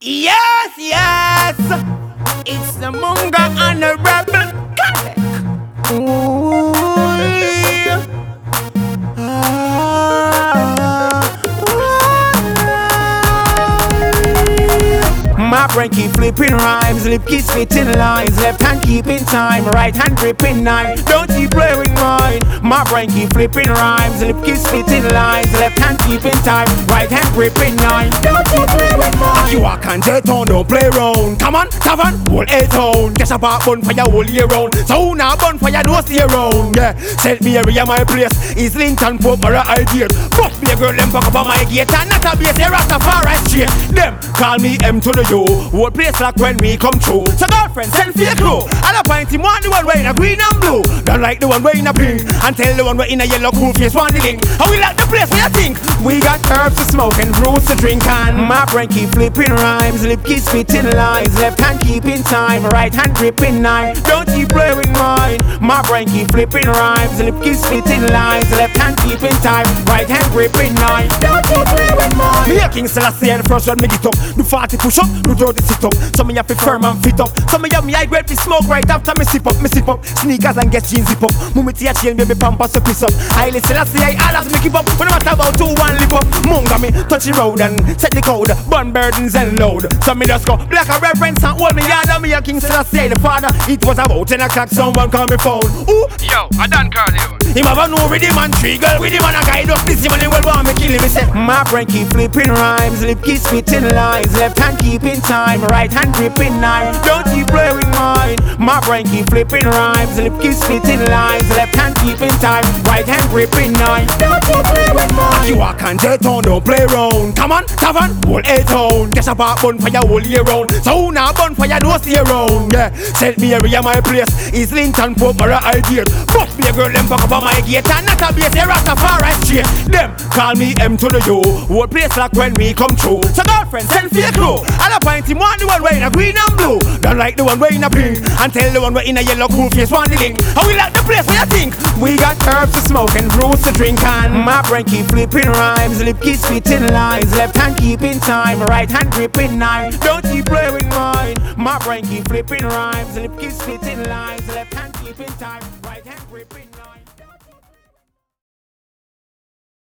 Yes, yes, it's the Munga and the Rebel. Ooh, my brain keep flipping rhymes, lip keep spitting lines, left hand keeping time, right hand gripping knife. Don't you play with mine. My brain keep flipping rhymes, lip keep spitting lines, left hand keeping time, right hand gripping knife. Don't you play with mine. You are can't on, don't play round. Come on, tavern, whole A-town. Guess about bonfire whole year round. So now bonfire no stay around. Yeah, St. Mary my place is Lincoln Pope or ideas. Fuck me a girl, them back up on my gate and not a base, they Rastafari straight. Them call me M to the U. Whole place like when we come through. So girlfriend, send for your crew. And I point him want the one way in a green and blue. Don't like the one way in a pink. And tell the one way in a yellow cool face want the link. How we like the place where you think. We got herbs to smoke and fruits to drink. And my brain keep flipping rhymes, lip keep spitting lines, left hand keeping time, right hand gripping knife. Don't you play with mine. My brain keep flipping rhymes, lip keep spitting lines, left hand keeping time, right hand gripping knife. Don't you play with mine. Me a King Selassie and the first one me get up. Do 40 push up, do 30 sit up. Some of you fit firm and fit up. Some of you me high grade fi smoke right after me sip up. Sneakers and get jeans zip up. Mummy tea a chain baby pampas to piss up. I listen I say I alas me keep up. When I matter about 2 1 lip up. Munga me touch the road and set the code. Burn burdens and load. So me just go black a reverence and hold me yard and me a King Selassie the father. It was about 10 o'clock someone call me phone. Ooh, yo, I done call you. Him have a no with him and 3 girl with him and a guide up. This him and he will want me kill him. He say my brain keep flipping rhymes, lip keep spitting lines, left hand keeping time, right hand gripping knife. Don't you play with mine. My brain keep flipping rhymes, lip keep spitting lines, left hand keeping time, right hand gripping knife. Don't you play with mine. You are can't on, don't play round. Come on, tavern, whole A-town. Guess about bonfire whole year round. So now bonfire don't stay around. Yeah, St. Mary my place is Lincoln Pope or ideas. Fuck me a girl, them back up on my gate and not a base, they Rastafari straight. Them call me M to the U. Whole place like when we come through. So girlfriend, send for your crew. And I point him want the one way in a green and blue. Don't like the one way in a pink. And tell the one way in a yellow cool face want the link. How we like the place where you think. We got herbs to smoke and brews to drink. And my brain keep flipping rhymes, lip keep spitting lines, left hand keeping time, right hand gripping knife. Don't you play with mine. My brain keep flipping rhymes, lip keep spitting lines, left hand keeping time, right hand gripping